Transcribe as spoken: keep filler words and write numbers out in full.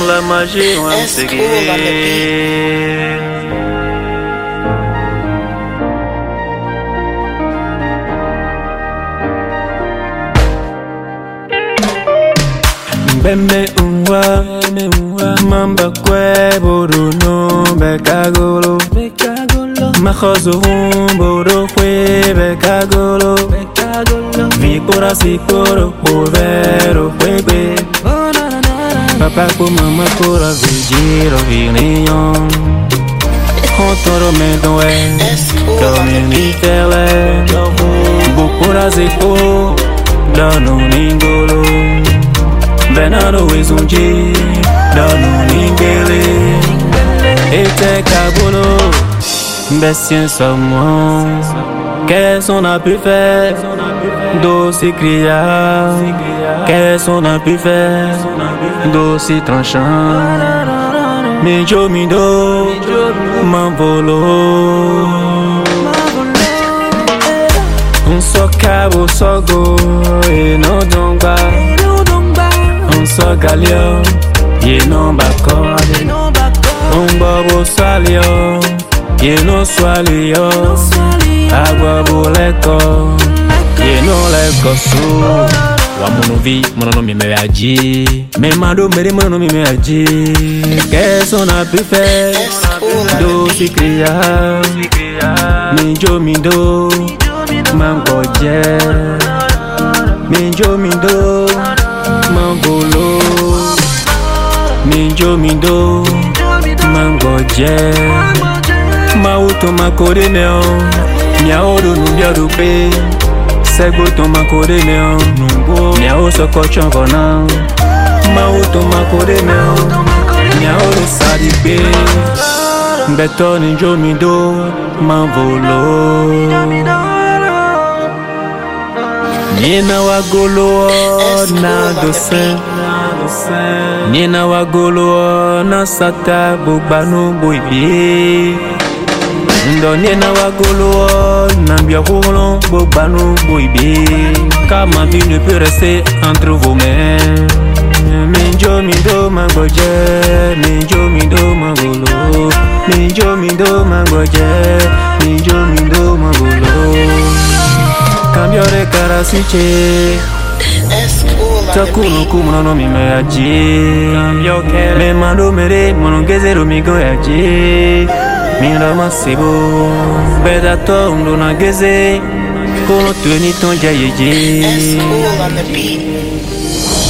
la magie wa msege. Bembe unwa, mamba kwe boruno bekagolo, makhozo boro kwe bekagolo, vikora sikoro povero kwebe, papa ko mama kora vigiro vinion, hontoro mendoe, domini tele, bukora ziko, dano ningolo. Venado ezunje, dano ningele, ete kabolo, bestien saumon. Qu'est-ce qu'on a pu faire, d'aussi criard? Qu'est-ce qu'on a pu faire, d'aussi tranchant? Mi jo mi do, m'envolo. On so cabo sogo, et non donc ba. On so galio, ye non bakode. On bobo swalio, ye no swalio. Agua boleko, ye no leko su. Wa monovi, mono mi me aji. Me mando mere mono mi me aji. Qu'est-ce qu'on a pu faire? Do si cria, mi jo mi do, mango je. Mi jo mi do. Mangolo, minjo mindo, mango je, mauto makore neo, miaoro numbia rupe, sego to makore neo, nungo, miao sokochon vona, mauto makore neo, miaoro sadipe, beto ninjo mindo, manvolo. Nina wagolo na dosen, Nina wagolo na sata bubanu boibi. Ndo nina wagolo na biaroulo bubanu boibi. Car ma vie ne peut rester entre vos mains. Minjo mindo mangoje, minjo mindo mangolo, minjo mindo mangoje, minjo mindo mangolo. Cambio de cara siche, takuno kumo no mi me aji. Me mando mere mono gezero mi go aji. Mi rama sebo, beda to undo na geze, kono tuni ton jayeje.